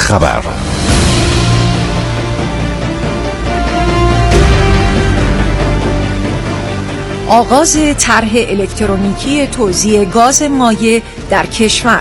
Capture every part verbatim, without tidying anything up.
خبر. آغاز طرح الکترونیکی توزیع گاز مایع در کشور.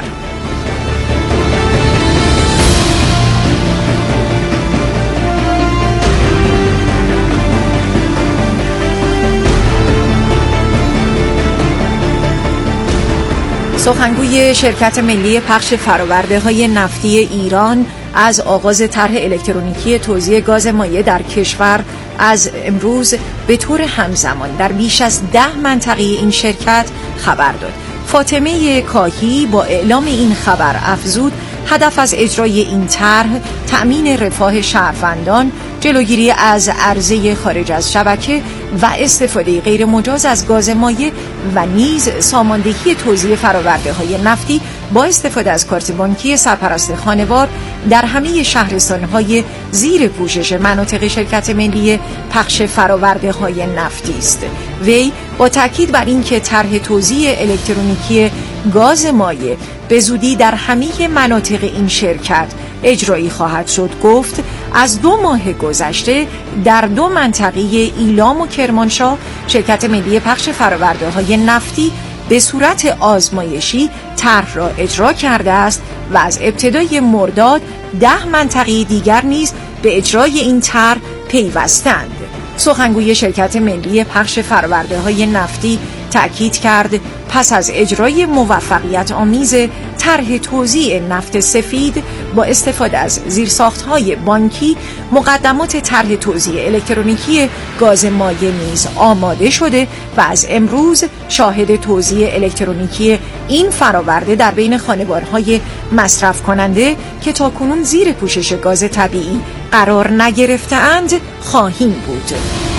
سخنگوی شرکت ملی پخش فرآورده‌های نفتی ایران از آغاز طرح الکترونیکی توزیع گاز مایع در کشور از امروز به طور همزمان در بیش از ده منطقه این شرکت خبر داد. فاطمه کاهی با اعلام این خبر افزود هدف از اجرای این طرح تأمین رفاه شهروندان، جلوگیری از عرضه خارج از شبکه و استفاده غیر مجاز از گاز مایع و نیز ساماندهی توزیع فرآورده‌های نفتی با استفاده از کارت بانکی سرپرست خانوار در همه شهرستان‌های زیر پوشش مناطق شرکت ملی پخش فرآورده‌های نفتی است. وی با تاکید بر اینکه طرح توزیع الکترونیکی گاز مایع به زودی در همه مناطق این شرکت اجرایی خواهد شد گفت از دو ماه گذشته در دو منطقه ایلام و کرمانشاه شرکت ملی پخش فرآورده‌های نفتی به صورت آزمایشی طرح را اجرا کرده است و از ابتدای مرداد ده منطقه دیگر نیز به اجرای این طرح پیوستند. سخنگوی شرکت ملی پخش فرآورده‌های نفتی تأکید کرد پس از اجرای موفقیت آمیز طرح توزیع نفت سفید با استفاده از زیرساخت‌های بانکی، مقدمات طرح توزیع الکترونیکی گاز مایع نیز آماده شده و از امروز شاهد توزیع الکترونیکی این فراورده در بین خانوارهای مصرف کننده که تاکنون زیر پوشش گاز طبیعی قرار نگرفته‌اند خواهیم بود.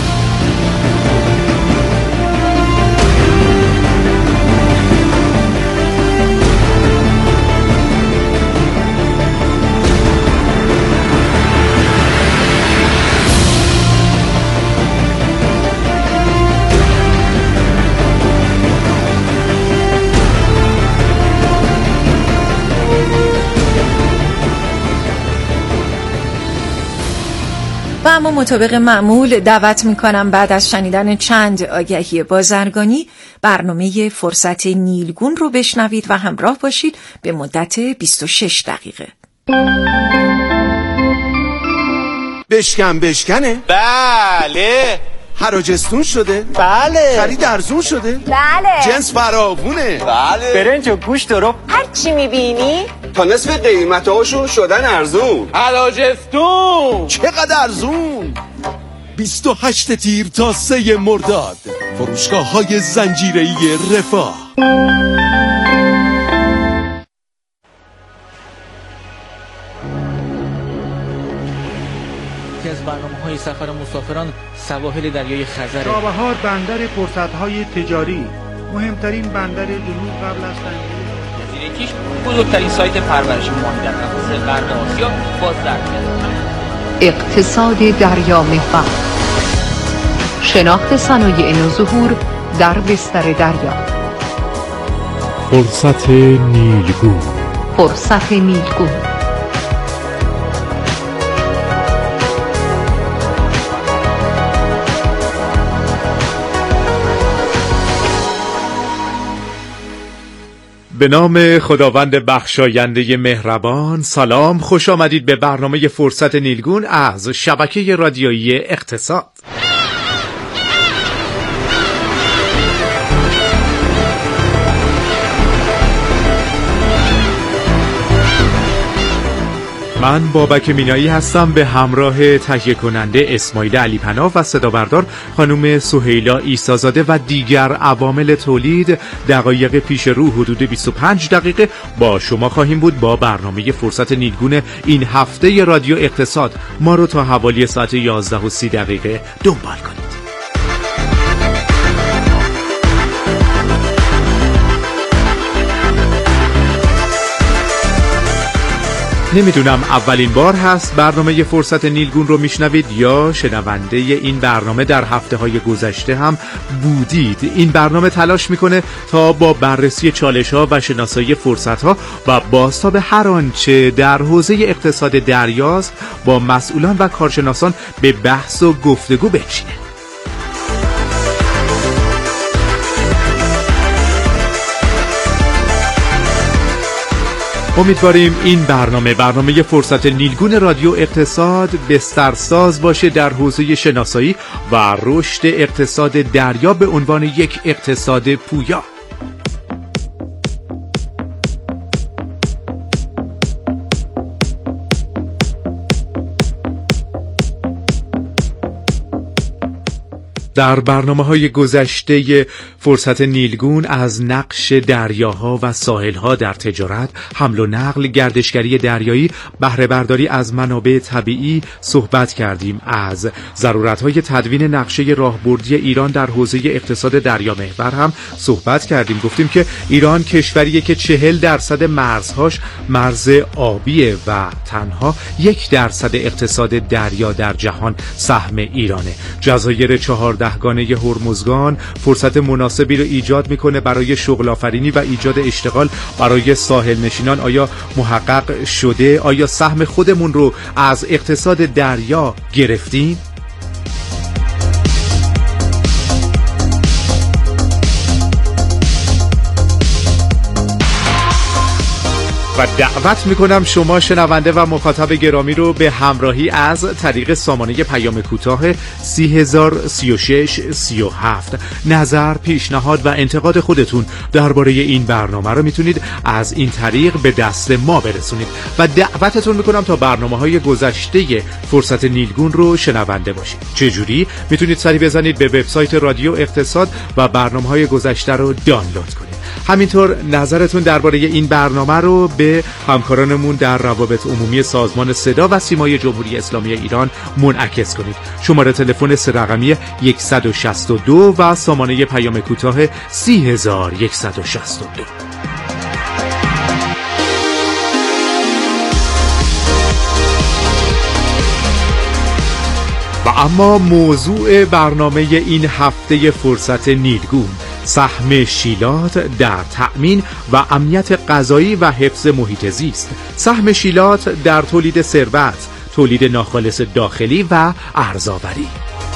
و اما مطابق معمول دعوت میکنم بعد از شنیدن چند آگهی بازرگانی برنامه فرصت نیلگون رو بشنوید و همراه باشید به مدت بیست و شش دقیقه. بشکن بشکنه؟ بله. حراجستون شده؟ بله. خرید ارزون شده؟ بله. جنس فراوونه؟ بله. برنج و گوشت رو هر چی میبینی تا نصف قیمتاشون شدن ارزون. حراجستون چقدر ارزون؟ بیست و هشت تیر تا سه مرداد فروشگاه های زنجیره‌ای رفاه. یکی از برنامه‌های سفر مسافران سواحل دریای خزر. چابهار بندر فرصت‌های تجاری، مهمترین بندر جنوب قبل از تنگی. جزیره کیش بزرگترین سایت پرورش ماهی در نفس غرب آسیا باز در اقتصاد دریا محور، شناخت صنایع نوظهور در بستر دریا. فرصت نیلگون. فرصت نیلگون. به نام خداوند بخشاینده مهربان. سلام، خوش آمدید به برنامه فرصت نیلگون از شبکه رادیویی اقتصاد. من بابک مینایی هستم به همراه تهیه کننده اسماعیل علی پناه و صدا بردار خانم سهیلا عیسی‌زاده و دیگر عوامل تولید. دقایق پیش رو حدود بیست و پنج دقیقه با شما خواهیم بود با برنامه فرصت نیلگون این هفته رادیو اقتصاد. ما رو تا حوالی ساعت یازده و سی دقیقه دنبال کنید. نمیدونم اولین بار هست برنامه فرصت نیلگون رو میشنوید یا شنونده این برنامه در هفته های گذشته هم بودید. این برنامه تلاش میکنه تا با بررسی چالش ها و شناسایی فرصت ها و بازتاب هر آنچه در حوزه اقتصاد دریاست با مسئولان و کارشناسان به بحث و گفتگو بنشینه. امیدواریم این برنامه برنامه فرصت نیلگون رادیو اقتصاد بسترساز باشه در حوزه شناسایی و رشد اقتصاد دریا به عنوان یک اقتصاد پویا. در برنامه‌های گذشته فرصت نیلگون از نقش دریاها و ساحل‌ها در تجارت، حمل و نقل، گردشگری دریایی، بهره برداری از منابع طبیعی صحبت کردیم. از ضرورت‌های تدوین نقشه راهبردی ایران در حوزه اقتصاد دریامحور هم صحبت کردیم. گفتیم که ایران کشوریه که چهل درصد مرزهاش مرز آبیه و تنها یک درصد اقتصاد دریا در جهان سهم ایرانه. جزایر چهارده گانه هرمزگان فرصت مناسبی رو ایجاد میکنه برای شغل آفرینی و ایجاد اشتغال برای ساحل نشینان. آیا محقق شده؟ آیا سهم خودمون رو از اقتصاد دریا گرفتیم؟ و دعوت میکنم شما شنونده و مخاطب گرامی رو به همراهی از طریق سامانه پیام کوتاه سی هزار سی و شش سی و هفت نظر، پیشنهاد و انتقاد خودتون درباره این برنامه رو میتونید از این طریق به دست ما برسونید و دعوتتون میکنم تا برنامه‌های گذشته فرصت نیلگون رو شنونده باشید. چجوری؟ میتونید سری بزنید به وبسایت رادیو اقتصاد و برنامه‌های گذشته رو دانلود کنید. همینطور نظرتون درباره این برنامه رو به همکارانمون در روابط عمومی سازمان صدا و سیمای جمهوری اسلامی ایران منعکس کنید. شماره تلفن سه رقمی صد و شصت و دو و سامانه پیام کوتاه سی هزار و صد و شصت و دو. و اما موضوع برنامه این هفته فرصت نیلگون، سهم شیلات در تأمین و امنیت غذایی و حفظ محیط زیست. سهم شیلات در تولید ثروت، تولید ناخالص داخلی و ارزآوری.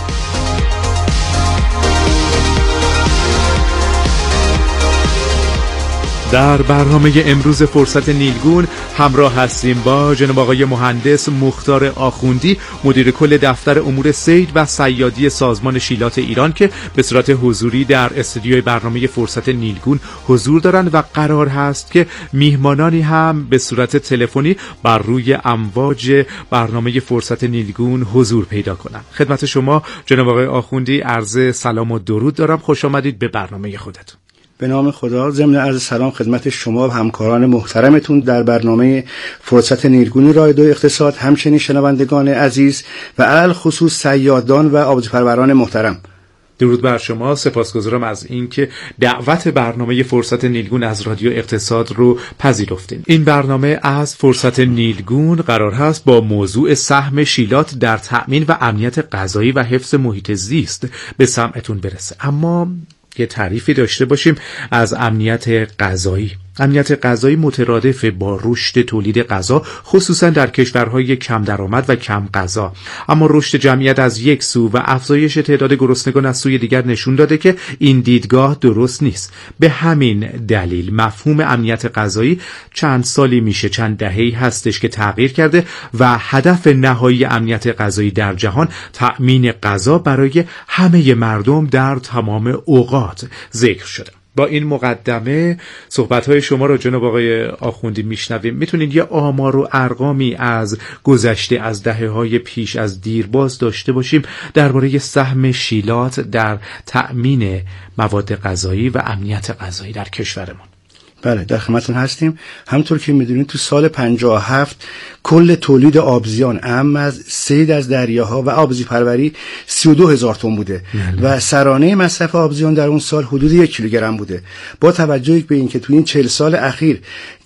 در برنامه امروز فرصت نیلگون همراه هستیم با جناب آقای مهندس مختار آخوندی، مدیر کل دفتر امور صید و صیادی سازمان شیلات ایران که به صورت حضوری در استودیوی برنامه فرصت نیلگون حضور دارند و قرار هست که میهمانانی هم به صورت تلفنی بر روی امواج برنامه فرصت نیلگون حضور پیدا کنند. خدمت شما جناب آقای آخوندی عرض سلام و درود دارم. خوش آمدید به برنامه خودتون. به نام خدا، ضمن عرض سلام خدمت شما و همکاران محترمتون در برنامه فرصت نیلگون رادیو اقتصاد، همچنین شنوندگان عزیز و علل خصوص صیادان و آبجوپروران محترم. درود بر شما. سپاسگزارم از اینکه دعوت برنامه فرصت نیلگون از رادیو اقتصاد رو پذیرفتین. این برنامه از فرصت نیلگون قرار هست با موضوع سهم شیلات در تأمین و امنیت غذایی و حفظ محیط زیست به سمعتون برسه. اما یه تعریفی داشته باشیم از امنیت غذایی. امنیت غذایی مترادف با رشد تولید غذا، خصوصا در کشورهای کم درآمد و کم غذا. اما رشد جمعیت از یک سو و افزایش تعداد گرسنگان از سوی دیگر نشون داده که این دیدگاه درست نیست. به همین دلیل مفهوم امنیت غذایی چند سالی میشه، چند دهه‌ای هستش که تغییر کرده و هدف نهایی امنیت غذایی در جهان تأمین غذا برای همه مردم در تمام اوقات ذکر شده. با این مقدمه صحبت‌های شما رو جناب آقای آخوندی میشنویم. میتونید یه آمار و ارقامی از گذشته، از دهه‌های پیش، از دیرباز داشته باشیم درباره سهم شیلات در تأمین مواد غذایی و امنیت غذایی در کشورمون؟ بله، در خدمتتون هستیم. همونطور که میدونید تو سال پنجاه و هفت کل تولید آبزیان اهم از صید از دریاها و آبزی پروری سی و دو هزار تن بوده بله. و سرانه مصرف آبزیان در اون سال حدود یک کیلوگرم بوده. با توجه به اینکه تو این چهل سال اخیر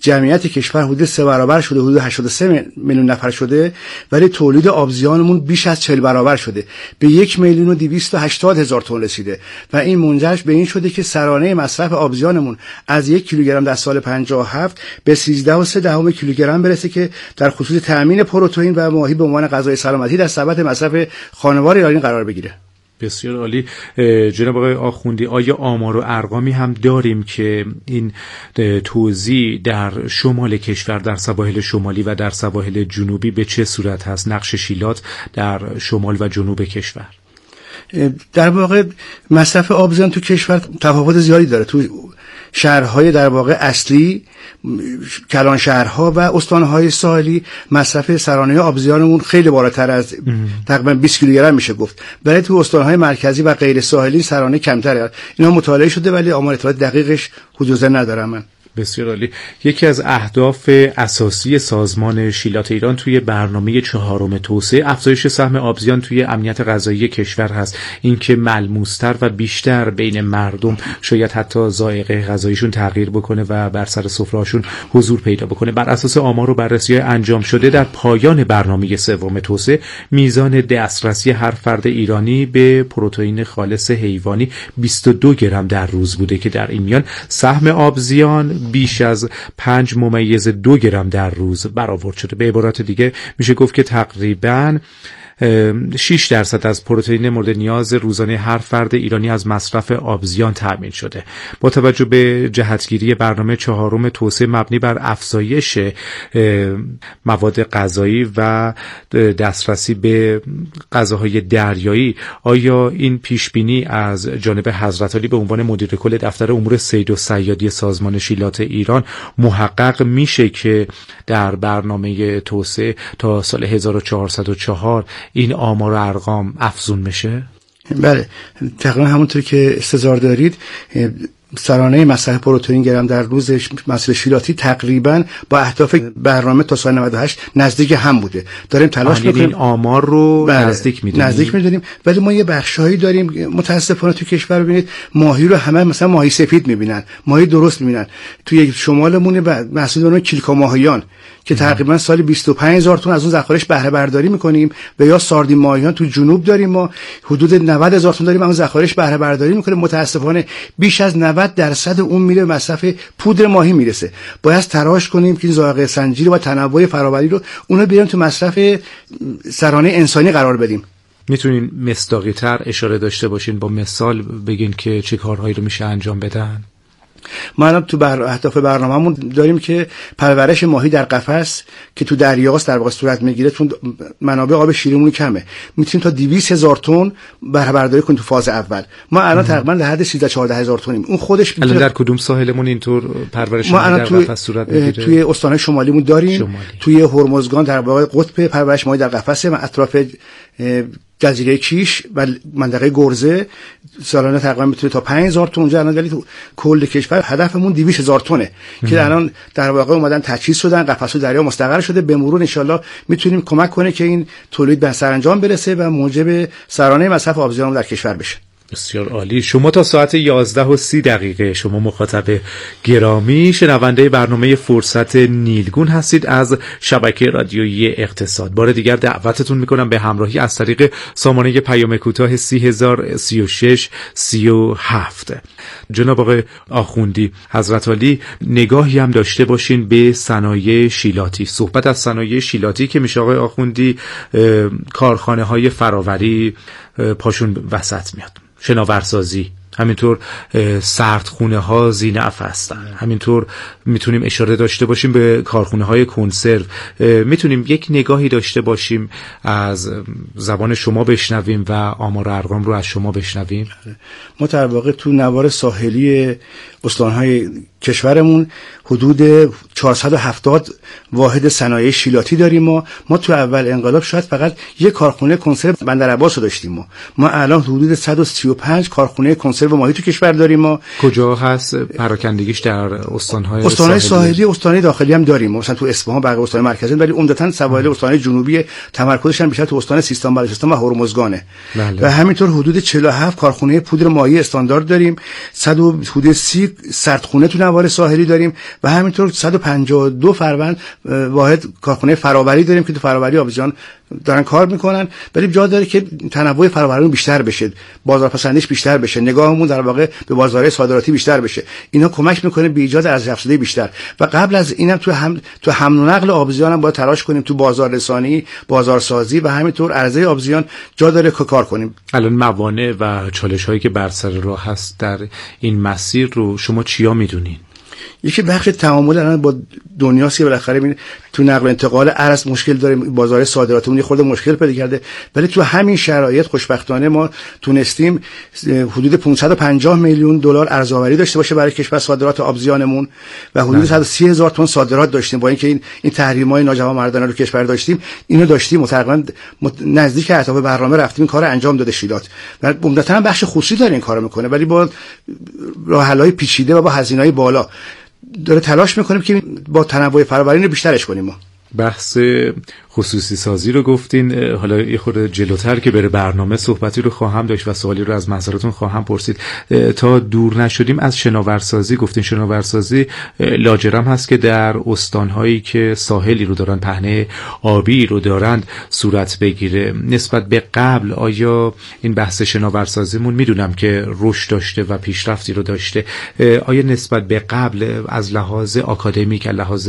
جمعیت کشور حدود سه برابر شده، حدود هشتاد و سه میلیون نفر شده، ولی تولید آبزیانمون بیش از چهل برابر شده، به یک میلیون و دویست و هشتاد هزار تن رسیده و این منجر به این شده که سرانه مصرف آبزیانمون از یک کیلوگرم در سال پنجاه و هفت به سیزده و سه دهم کیلوگرم برسه که در خصوص تامین پروتئین و ماهی به عنوان غذای سلامتی در سبد مصرف خانوار ایرانی قرار بگیره. بسیار عالی. جناب آقای آخوندی، آیا آمار و ارقامی هم داریم که این توزیع در شمال کشور، در سواحل شمالی و در سواحل جنوبی به چه صورت هست؟ نقش شیلات در شمال و جنوب کشور. در واقع مصرف آبزیان تو کشور تفاوت زیادی داره. تو شهرهای در واقع اصلی، کلان شهرها و استانهای ساحلی مصرف سرانه آبزیانمون خیلی بالاتر از تقریبا بیست کیلوگرم میشه گفت، ولی تو استانهای مرکزی و غیر ساحلی سرانه کمتره. اینا مطالعه شده ولی آمار اطلاعات دقیقش حدودا ندارم من. بسیار عالی. یکی از اهداف اساسی سازمان شیلات ایران توی برنامه چهارم توسعه افزایش سهم آبزیان توی امنیت غذایی کشور هست. اینکه ملموس‌تر و بیشتر بین مردم شاید حتی ذائقه غذاییشون تغییر بکنه و بر سر سفره‌هاشون حضور پیدا بکنه. بر اساس آمار و بررسی‌های انجام شده در پایان برنامه سوم توسعه میزان دسترسی هر فرد ایرانی به پروتئین خالص حیوانی بیست و دو گرم در روز بوده که در این میان سهم آبزیان بیش از پنج ممیز دو گرم در روز برآورد شده. به عبارت دیگه میشه گفت که تقریباً شش درصد از پروتئین مورد نیاز روزانه هر فرد ایرانی از مصرف آبزیان تامین شده. با توجه به جهتگیری برنامه چهارم توسعه مبنی بر افزایش مواد غذایی و دسترسی به غذاهای دریایی، آیا این پیش بینی از جانب حضرت عالی به عنوان مدیر کل دفتر امور صید و صیادی سازمان شیلات ایران محقق میشه که در برنامه توسعه تا سال هزار و چهارصد و چهار این آمار و ارقام افزون میشه؟ بله، تقریبا همونطور که استظهار دارید سرانه مصرف پروتئین گرم در روز محصول شیلاتی تقریبا با اهداف برنامه تا سال نود و هشت نزدیک هم بوده. داریم تلاش می‌کنیم این آمار رو بله. نزدیک می‌دونیم نزدیک می‌دونیم ولی ما یه بخشایی داریم متاسفانه تو کشور ببینید ماهی رو همه مثلا ماهی سفید می‌بینن، ماهی درست می‌بینن. توی شمالمون محصول اون کیلکا ماهیان که تقریبا سالی بیست و پنج هزار تن از اون ذخایرش بهره برداری می‌کنیم و یا ساردین ماهیان تو جنوب داریم ما حدود نود هزار تن داریم اون ذخایرش بهره برداری می‌کنیم. متاسفانه بیش از نود درصد اون میره مصرف پودر ماهی میرسه. باید تلاش کنیم که ذائقه سنجی و تنوع فرآوری رو اونو بیاریم تو مصرف سرانه انسانی قرار بدیم. میتونین مصداقی‌تر اشاره داشته باشین، با مثال بگین که چه کارهایی رو میشه انجام بدن؟ ما الان تو بر اهداف برنامه‌مون داریم که پرورش ماهی در قفس که تو دریاست در واقع صورت میگیره، چون منابع آب شیرمون کمه، میتونیم تا دویست هزار تن بهره برداری کنیم تو فاز اول. ما الان تقریبا در حد سیزده چهارده هزار تنیم. اون خودش الان در کدوم ساحلمون اینطور پرورش ماهی در قفس صورت میگیره؟ توی استان‌های شمالیمون داریم شمالی. توی هرمزگان در واقع قطب پرورش ماهی در قفسه و اطراف جزیره کیش و منطقه گرزه سالانه تقریبا میتونه تا پنج هزار تن اونجا الان، ولی تو کل کشور هدفمون دویست هزار تنه که الان در واقع اومدن تجهیز شدن، قفس‌های دریا مستقر شده. به مرور ان شاءالله میتونیم کمک کنه که این تولید به سرانجام برسه و موجب سرانه مصرف آبزیان در کشور بشه. بسیار عالی. شما تا ساعت یازده و سی دقیقه شما مخاطب گرامی شنونده برنامه فرصت نیلگون هستید از شبکه رادیویی اقتصاد. بار دیگر دعوتتون میکنم به همراهی از طریق سامانه پیام کوتاه سی هزار سی و شش سی و هفت. جناب آقای آخوندی، حضرت عالی نگاهی هم داشته باشین به صنایع شیلاتی. صحبت از صنایع شیلاتی که میشه آقای آخوندی کارخانه های فرآوری پاشون وسط میاد، شناورسازی، همینطور سردخونه ها ذی‌نفع هستن، همینطور میتونیم اشاره داشته باشیم به کارخونه های کنسرو. میتونیم یک نگاهی داشته باشیم از زبان شما بشنویم و آمار و ارقام رو از شما بشنویم. ما در واقع تو نوار ساحلی استانهای کشورمون حدود چهارصد و هفتاد واحد صنایع شیلاتی داریم. ما ما تو اول انقلاب شاید فقط یک کارخونه کنسرو بندرعباس رو داشتیم. ما ما الان حدود صد و سی و پنج کارخونه کنسرو ماهی تو کشور داریم. ما کجا هست پراکندگیش؟ در استانهای استانهای ساحلی، استانهای داخلی هم داریم، مثلا تو اصفهان، بقیه استانهای مرکزی، ولی عمدتاً سواحل استانهای جنوبی تمرکزش هم بیشتر تو استان سیستان، بلوچستان و هرمزگانه. بله. و همینطور حدود چهل و هفت کارخونه پودر ماهی استاندارد داریم، صد و سی سردخونه تو نوار ساحلی داریم و همینطور صد و پنجاه و دو فروند واحد کارخانه فراوری داریم که تو فراوری آبزیان دارن کار میکنن، ولی جا داره که تنوع فراوری بیشتر بشه، بازارپسندیش بیشتر بشه، نگاهمون در واقع به بازارهای صادراتی بیشتر بشه. اینا کمک میکنه به ایجاد ارزش افزوده بیشتر. و قبل از اینم تو هم تو حمل و نقل آبزیان هم باید تلاش کنیم، تو بازار رسانی، بازارسازی و همینطور عرضه آبزیان جا داره که کار کنیم. الان موانع و چالش‌هایی که بر سر راه هست در این مسیر رو شما چیا میدونین؟ یکی بخش تعامل الان با دنیاست که بالاخره این تو نقل و انتقال ارز مشکل داریم، بازار صادراتمون خورده مشکل پیدا کرده، ولی تو همین شرایط خوشبختانه ما تونستیم حدود پانصد و پنجاه میلیون دلار ارزآوری داشته باشه برای کشور صادرات آبزیانمون و حدود صد و سی هزار تن صادرات داشتیم. با اینکه این این تحریم‌های ناجوانمردانه رو کشور داشتیم، اینو داشتیم و تقریبا نزدیک اهداف برنامه رفتیم این کار انجام داده شیلات. و عمدتاً بخش خصوصی داره این کارو میکنه، ولی با راه حل‌های پیچیده و با هزینه‌های بالا داره تلاش میکنیم که با تنوع فراوری رو بیشترش کنیم. ما بحث خصوصی سازی رو گفتین، حالا یه خورده جلوتر که بره برنامه صحبتی رو خواهم داشت و سوالی رو از محضراتون خواهم پرسید. تا دور نشدیم از شناورسازی گفتین. شناورسازی لاجرم هست که در استانهایی که ساحلی رو دارن، پهنه آبی رو دارند صورت بگیره. نسبت به قبل آیا این بحث شناورسازیمون میدونم که رشد داشته و پیشرفتی رو داشته، آیا نسبت به قبل از لحاظ آکادمیک، از لحاظ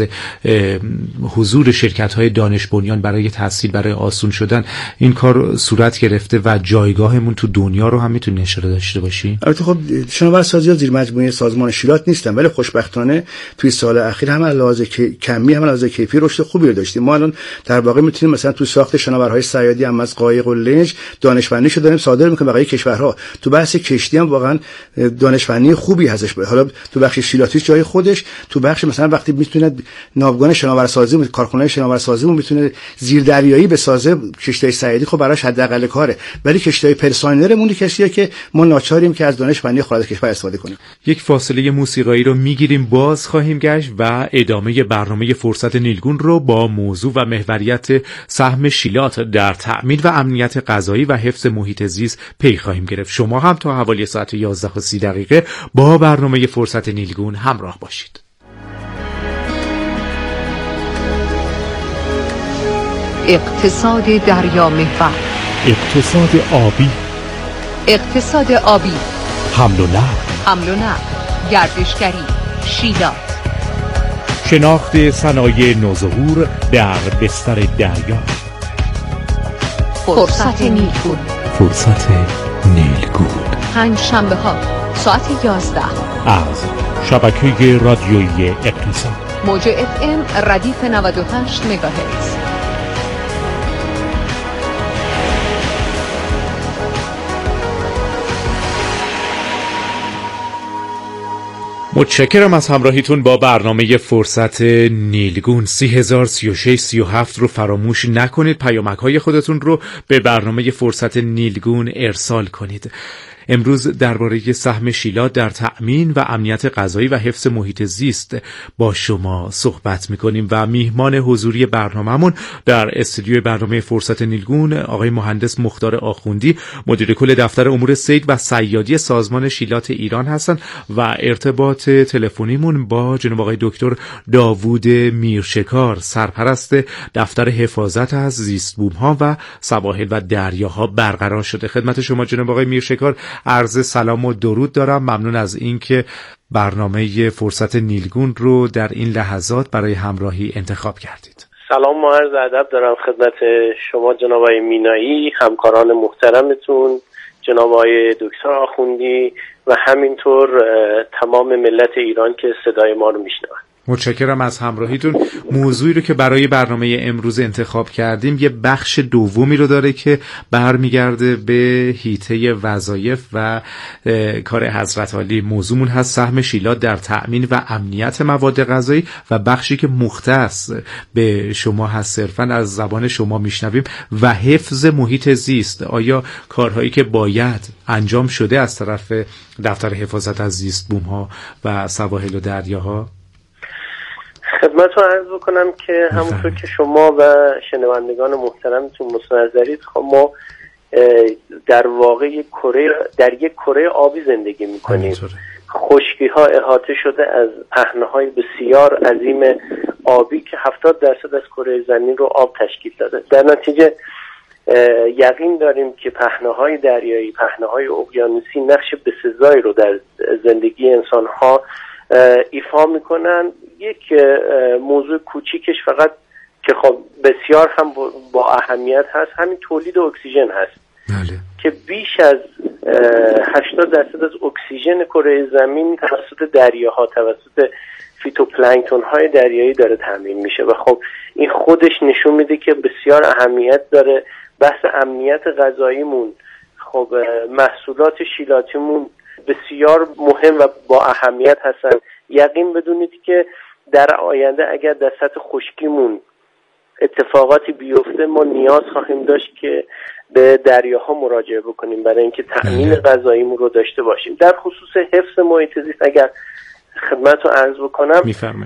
حضور شرکت‌های دانش بنیان برای تحصیل، برای آسون شدن این کار صورت گرفته و جایگاهمون تو دنیا رو هم میتونی اشاره داشته باشی؟ البته خب شناورسازی زیر مجموعه سازمان شیلات نیستن، ولی خوشبختانه توی سال اخیر هم علاوه کمی هم علاوه کیفی رشد خوبی رو داشتیم. ما الان در واقع میتونیم مثلا تو ساخت شناورهای صیادی هم از قایق و لنج دانش فنی شو داریم صادر میکنیم برای کشورها. تو بحث کشتی هم واقعا دانش فنی خوبی هستش. حالا تو بخش شیلاتی جای خودش، تو بخش مثلا وقتی میتونه ناوگان شناورسازی، کارخانه شناورسازیمون میتونه زیر دریایی بسازه، کشتی صیادی خب براش حداقل کاره، ولی کشتی پرسانرمون کشتیه که ما ناچاریم که از دانش فنی خارج کشور استفاده کنیم. یک فاصله موسیقایی رو میگیریم، باز خواهیم گشت و ادامه برنامه فرصت نیلگون رو با موضوع و محوریت سهم شیلات در تأمین و امنیت غذایی و حفظ محیط زیست پی خواهیم گرفت. شما هم تا حوالی ساعت یازده و سی دقیقه با برنامه فرصت نیلگون همراه باشید. اقتصاد دریا محور، اقتصاد آبی، اقتصاد آبی، حمل و نقل، حمل و نقل، گردشگری، شیلات، شناخت صنایع نوظهور در بستر دریا. فرصت نیلگون، فرصت نیلگون، پنج شنبه ها ساعت یازده از شبکه رادیویی اقتصاد، موج اف ام ردیف نود و هشت مگاهرتز. متشکرم از همراهیتون با برنامه فرصت نیلگون. سی هزار سی و شش سی و هفت رو فراموش نکنید، پیامک‌های خودتون رو به برنامه فرصت نیلگون ارسال کنید. امروز درباره سهم شیلات در تأمین و امنیت غذایی و حفظ محیط زیست با شما صحبت می‌کنیم و میهمان حضوری برنامه‌مون در استودیوی برنامه فرصت نیلگون آقای مهندس مختار آخوندی، مدیر کل دفتر امور صید و صیادی سازمان شیلات ایران هستند و ارتباط تلفنیمون با جناب آقای دکتر داوود میرشکار، سرپرست دفتر حفاظت از زیستبوم‌ها و سواحل و دریاها برقرار شده. خدمت شما جناب آقای میرشکار عرض سلام و درود دارم. ممنون از اینکه برنامه فرصت نیلگون رو در این لحظات برای همراهی انتخاب کردید. سلام و عرض ادب دارم خدمت شما جناب آقای مینایی، همکاران محترمتون جناب آقای دکتر آخوندی و همینطور تمام ملت ایران که صدای ما رو میشنون. متشکرم از همراهیتون. موضوعی رو که برای برنامه امروز انتخاب کردیم یه بخش دومی رو داره که برمیگرده به حیطه وظایف و کار حضرت عالی. موضوعمون هست سهم شیلات در تأمین و امنیت مواد غذایی و بخشی که مختص به شما هست، صرفاً از زبان شما میشنویم و حفظ محیط زیست. آیا کارهایی که باید انجام شده از طرف دفتر حفاظت از زیست بوم‌ها و سواحل و دریاها؟ خدمت رو عرض بکنم که همونطور که شما و شنوندگان محترمتون مستند دارید، خب ما در واقع کره در یک کره آبی زندگی میکنیم. خشکی ها احاطه شده از پهنه‌های بسیار عظیم آبی که هفتاد درصد از کره زمین رو آب تشکیل داده. در نتیجه یقین داریم که پهنه‌های دریایی، پهنه‌های اقیانوسی نقش بسزایی رو در زندگی انسان‌ها ایفا میکنن. یک موضوع کوچیکش فقط که خب بسیار هم با اهمیت هست همین تولید اکسیژن هست. بله. که بیش از هشتاد درصد از اکسیژن کره زمین توسط دریاها، توسط فیتوپلانکتون های دریایی داره تامین میشه و خب این خودش نشون میده که بسیار اهمیت داره. بحث امنیت غذاییمون، خب محصولات شیلاتیمون بسیار مهم و با اهمیت هستن. یقین بدونید که در آینده اگر در سطح خشکیمون اتفاقاتی بیفته ما نیاز خواهیم داشت که به دریاها مراجعه بکنیم برای اینکه تأمین غذاییمون رو داشته باشیم. در خصوص حفظ محیط زیست اگر خدمت رو عرض بکنم،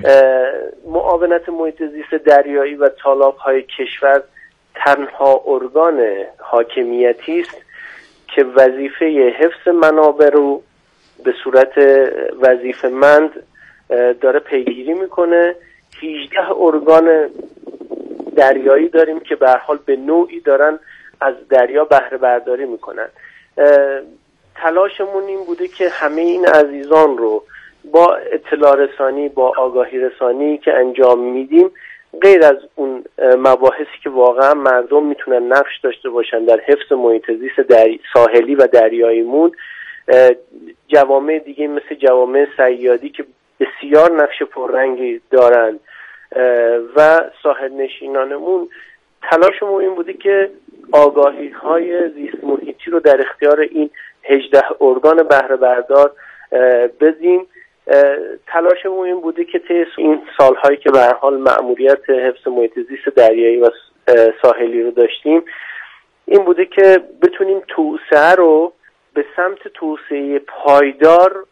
معاونت محیط زیست دریایی و تالاب‌های کشور تنها ارگان حاکمیتی است که وظیفه حفظ منابع رو به صورت وظیفه‌مند داره پیگیری میکنه. هجده ارگان دریایی داریم که به هر حال به نوعی دارن از دریا بهره برداری میکنن. تلاشمون این بوده که همه این عزیزان رو با اطلاع رسانی، با آگاهی رسانی که انجام میدیم، غیر از اون مباحثی که واقعا مردم میتونن نقش داشته باشن در حفظ محیط زیست دری... ساحلی و دریاییمون، جوامع دیگه مثل جوامع صیادی که بسیار نقش پررنگی دارن و ساحل نشینانمون، تلاشمون این بوده که آگاهی های زیست محیطی رو در اختیار این هجده ارگان بهره بردار بدیم. تلاشمون این بوده که طی این سالهایی که به هر حال مأموریت حفظ محیط زیست دریایی و ساحلی رو داشتیم، این بوده که بتونیم توسعه رو به سمت توسعه پایدار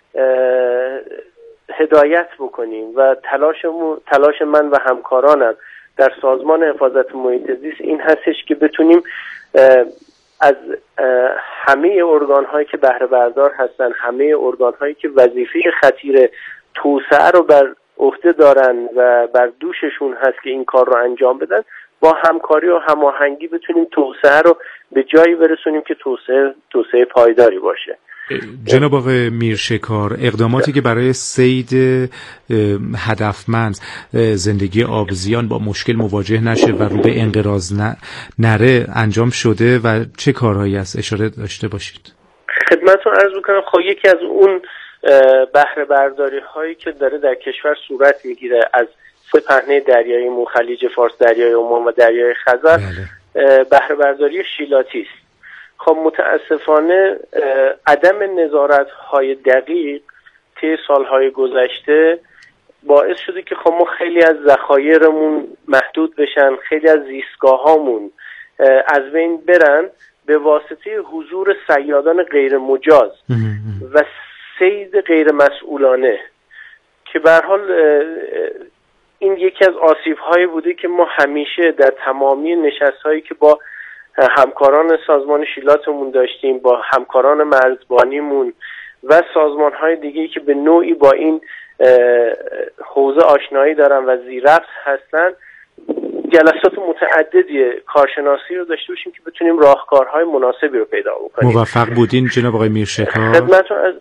هدایت بکنیم و تلاش تلاش من و همکارانم در سازمان حفاظت محیط زیست این هستش که بتونیم از همه ارگان هایی که بهره بردار هستن، همه ارگان هایی که وظیفه خطیر توسعه رو بر عهده دارن و بر دوششون هست که این کار رو انجام بدن، با همکاری و هماهنگی بتونیم توسعه رو به جایی برسونیم که توسعه توسعه پایداری باشه. جناب آقای میرشکار، اقداماتی که برای صید هدفمند زندگی آبزیان با مشکل مواجه نشه و رو به انقراض نره انجام شده و چه کارهایی است اشاره داشته باشید؟ خدمتتون عرض میکنم. خب یکی از اون بهره برداری هایی که داره در کشور صورت میگیره از سه پهنه دریایی مون، خلیج فارس، دریای عمان و دریای خزر، بهره برداری شیلاتی است. خب متاسفانه عدم نظارت‌های دقیق طی سالهای گذشته باعث شده که خب ما خیلی از ذخایرمون محدود بشن، خیلی از زیستگاهامون از بین برن به واسطه حضور صیادان غیر مجاز و صید غیر مسئولانه، که به هر حال این یکی از آسیب‌هایی بوده که ما همیشه در تمامی نشست‌هایی که با همکاران سازمان شیلاتمون داشتیم، با همکاران مرزبانیمون و سازمان‌های دیگه‌ای که به نوعی با این حوزه آشنایی دارن و زیربط هستن، جلسات متعددی کارشناسی رو داشته باشیم که بتونیم راهکارهای مناسبی رو پیدا بکنیم. موفق بودین جناب آقای میرشکار؟ خدمتتون از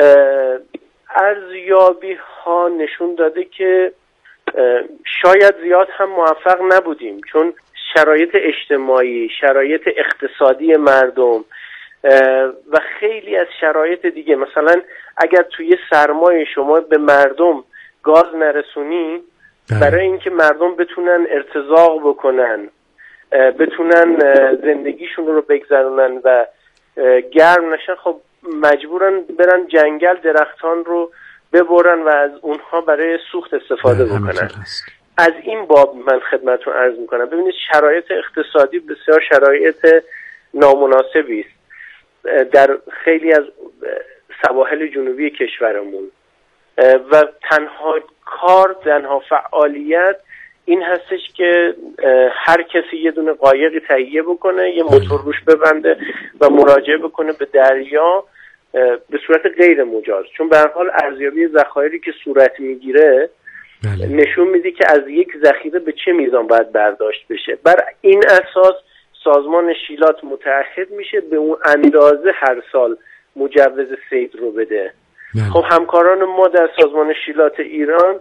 ارزیابی‌ها نشون داده که شاید زیاد هم موفق نبودیم، چون شرایط اجتماعی، شرایط اقتصادی مردم و خیلی از شرایط دیگه، مثلا اگر توی سرمایه شما به مردم گاز نرسونی، برای اینکه مردم بتونن ارتزاق بکنن، بتونن زندگیشون رو بگذرونن و گرم نشن، خب مجبورن برن جنگل درختان رو ببرن و از اونها برای سوخت استفاده بکنن. از این باب من خدمتتون عرض میکنم. ببینید شرایط اقتصادی بسیار شرایط نامناسبی است در خیلی از سواحل جنوبی کشورمون و تنها کار، تنها فعالیت این هستش که هر کسی یه دونه قایقی تهیه بکنه، یه موتور روش ببنده و مراجعه بکنه به دریا به صورت غیر مجاز، چون به هر حال ارزیابی ذخایری که صورت میگیره بله. نشون میده که از یک ذخیره به چه میزان باید برداشت بشه. بر این اساس سازمان شیلات متعهد میشه به اون اندازه هر سال مجوز صید رو بده. بله. خب همکاران ما در سازمان شیلات ایران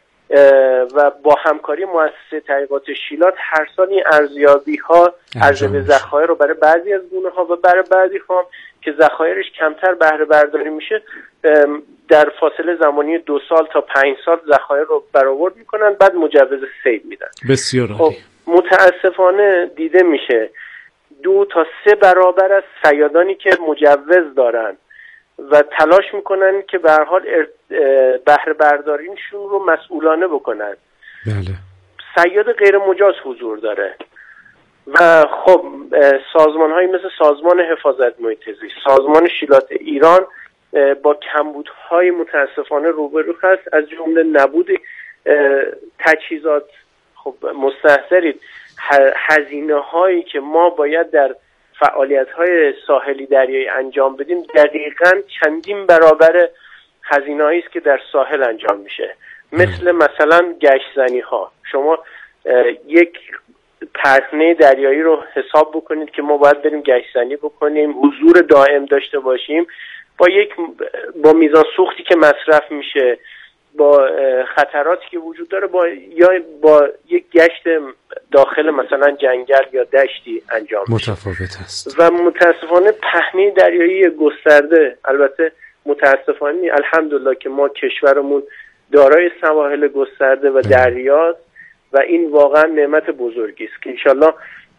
و با همکاری مؤسسه تحقیقات شیلات هر سال این ارزیابی ها ارزیابی ذخایر رو برای بعضی از گونه ها و برای بعضی ها که ذخایرش کمتر بهره برداری میشه در فاصله زمانی دو سال تا پنج سال ذخایر رو برآورد میکنن، بعد مجوز صید میدن. بسیار عالی. خب متاسفانه دیده میشه دو تا سه برابر از صیادانی که مجوز دارن و تلاش میکنن که به هر حال بهره برداریشون رو مسئولانه بکنن. بله. صیاد غیر مجاز حضور داره و خب سازمان هایی مثل سازمان حفاظت محیط زیست، سازمان شیلات ایران با کمبودهای متاسفانه روبرو هست، از جمله نبود تجهیزات. خب مستحضرید هزینه هایی که ما باید در فعالیت های ساحلی دریایی انجام بدیم دقیقاً چندین برابر هزینه هایی است که در ساحل انجام میشه. مثل مثلا گشت زنی ها، شما یک پرتنه دریایی رو حساب بکنید که ما باید بریم گشت زنی بکنیم، حضور دائم داشته باشیم، با یک با میزان سوختی که مصرف میشه، با خطراتی که وجود داره، با یا با یک گشت داخل مثلا جنگل یا دشتی انجام میشه. متفاوت است. و متاسفانه پهنه دریایی گسترده، البته متاسفانه الحمدلله که ما کشورمون دارای سواحل گسترده و دریاست و این واقعا نعمت بزرگی است که انشالله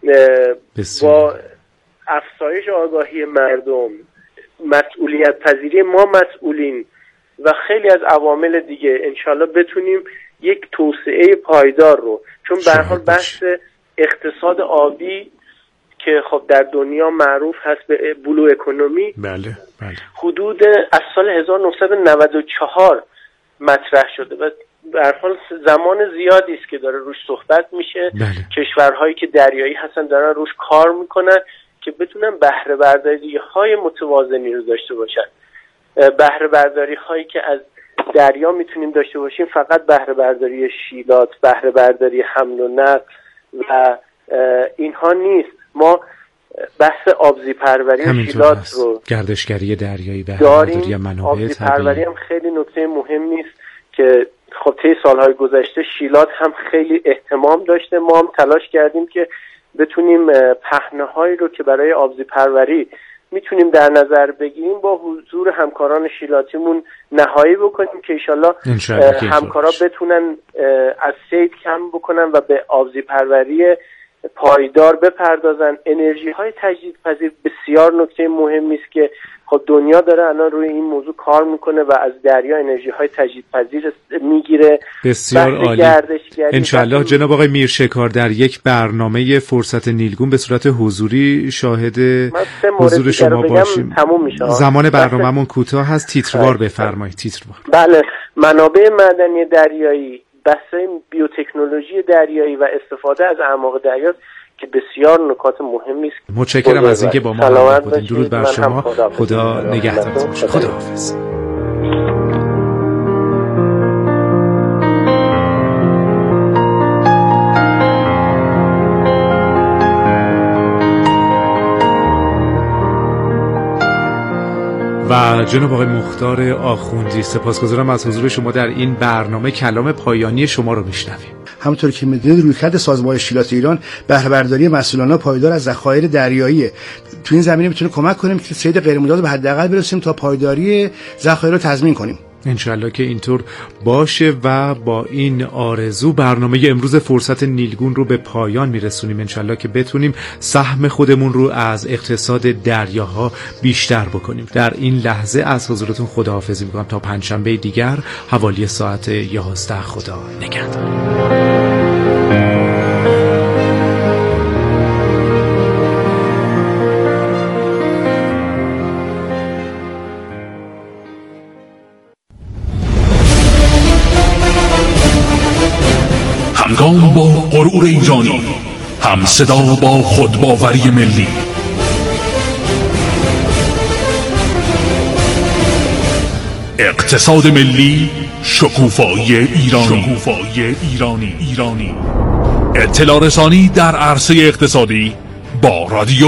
با افزایش آگاهی مردم، مسئولیت پذیری ما مسئولین و خیلی از عوامل دیگه انشالله بتونیم یک توسعه پایدار رو، چون به هر حال بحث اقتصاد آبی که خب در دنیا معروف هست به بلو اکونومی، بله بله، حدود از سال هزار و نهصد و نود و چهار مطرح شده و به هر حال زمان زیادی است که داره روش صحبت میشه. بله. کشورهایی که دریایی هستن دارن روش کار میکنن که بتونن بهره برداری های متوازنی رو داشته باشن. بهره برداری هایی که از دریا میتونیم داشته باشیم فقط بهره برداری شیلات، بهره برداری حمل و نقل و اینها نیست. ما بحث آبزی پروری و شیلات هست. رو گردشگری دریایی، بهره برداری منابع آبزی پروری هم خیلی نکته مهمی است که خب طی سالهای گذشته شیلات هم خیلی اهتمام داشته. ما هم تلاش کردیم که بتونیم پهنه‌هایی رو که برای آبزی پروری میتونیم در نظر بگیریم با حضور همکاران شیلاتیمون نهایی بکنیم که انشالله همکارا بتونن از صید کم بکنن و به آبزی پروری پایدار بپردازن. انرژی های تجدیدپذیر بسیار نکته مهمی است که خب دنیا داره الان روی این موضوع کار میکنه و از دریا انرژی های تجدیدپذیر میگیره. بسیار عالی. انشالله جناب آقای میرشکار در یک برنامه فرصت نیلگون به صورت حضوری شاهد حضور شما باشیم. زمان برنامه‌مون کوتاه هست، تیتروار بفرمایید. تیتروار. بله، منابع معدنی دریایی، بحث بیوتکنولوژی دریایی و استفاده از اعماق دریا که بسیار نکات مهمی است. متشکرم از اینکه با ما همراه بودین. درود بر شما. خدا, خدا نگهدارتون باشه. خداحافظ. و جناب آقای مختار آخوندی، سپاسگزارم از حضور شما در این برنامه. کلام پایانی شما رو میشنویم. همونطور که میدونید رویکرد سازمان شیلات ایران بهره برداری مسئولانه پایدار از ذخایر دریایی تو این زمینه میتونه کمک کنیم که صید غیر مجاز به حداقل برسیم تا پایداری ذخایر رو تضمین کنیم. انشالله که اینطور باشه و با این آرزو برنامه امروز فرصت نیلگون رو به پایان میرسونیم. انشالله که بتونیم سهم خودمون رو از اقتصاد دریاها بیشتر بکنیم. در این لحظه از حضورتون خداحافظی میکنم تا پنجشنبه دیگر حوالی ساعت یازده. خدا نگهدار. همگام با شعور ایرانی، هم صدا با خودباوری ملی. اقتصاد ملی، شکوفایی ایرانی. شکوفایی ایرانی ایرانی. اطلاع رسانی در عرصه اقتصادی با رادیو